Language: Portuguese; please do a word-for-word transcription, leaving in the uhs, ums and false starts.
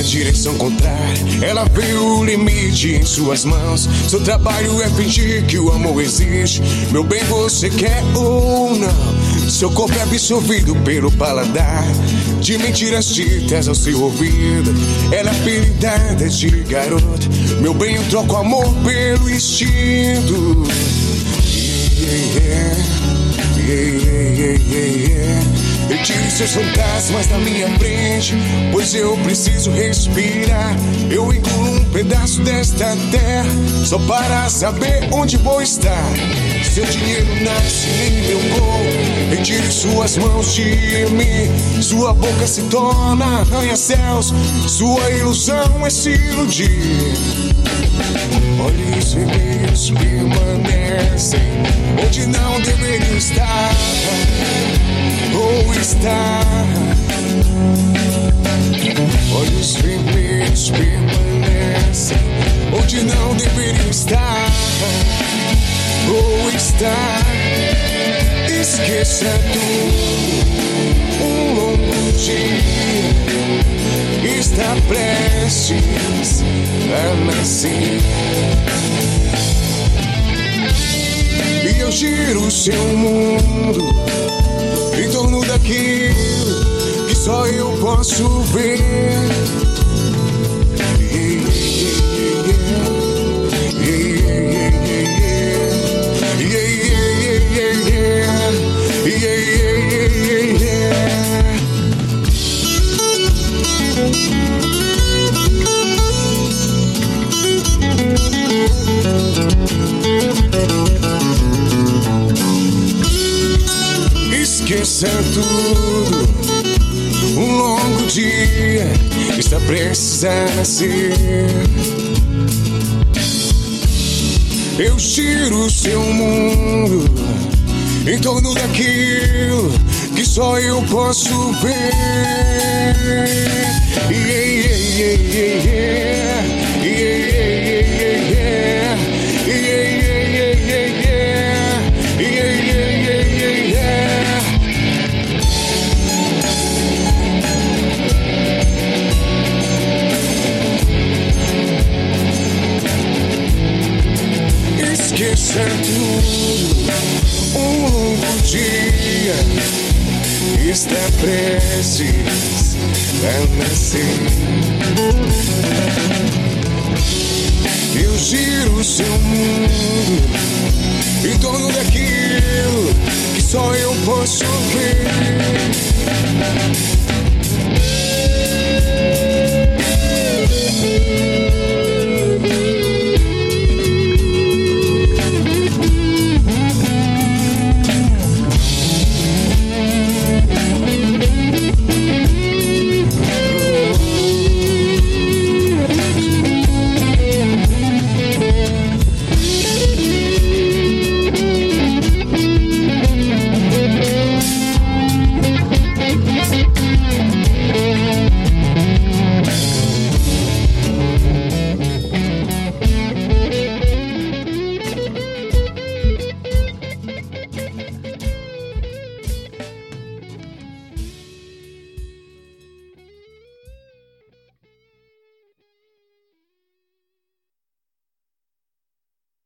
direção contrária. Ela vê o limite em suas mãos. Seu trabalho é fingir que o amor existe. Meu bem, você quer ou não? Seu corpo é absorvido pelo paladar de mentiras ditas ao seu ouvido. Ela é apelidada de garota. Meu bem, eu troco amor pelo instinto. Yeah, yeah, yeah, yeah, yeah. Eu tiro seus fantasmas da minha frente, pois eu preciso respirar. Eu engulo um pedaço desta terra só para saber onde vou estar. Seu dinheiro nasce em meu corpo, retire suas mãos de mim. Sua boca se torna arranha-céus, sua ilusão é se iludir. Olhos vermelhos permanecem onde não deveriam estar, ou estar. Olhos vermelhos permanecem onde não deveriam estar, ou estar. Esqueça tudo, um longo dia está prestes a nascer. E eu giro o seu mundo em torno daquilo que só eu posso ver. Esqueça tudo, um longo dia está prestes a nascer. Eu giro o seu mundo em torno daquilo que só eu posso ver. Yeah, yeah, yeah, yeah, yeah, yeah, yeah, yeah, yeah, yeah, yeah, yeah. Esqueça tudo, um longo dia está prestes a nascer. Eu giro o seu mundo em torno daquilo que só eu posso ver.